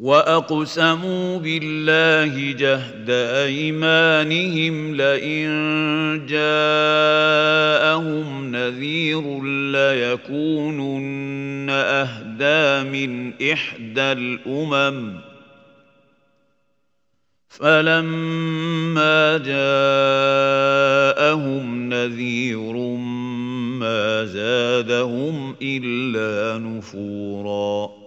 وأقسموا بالله جهد أيمانهم لئن جاءهم نذير ليكونن أهدى من إحدى الأمم فلما جاءهم نذير ما زادهم إلا نفوراً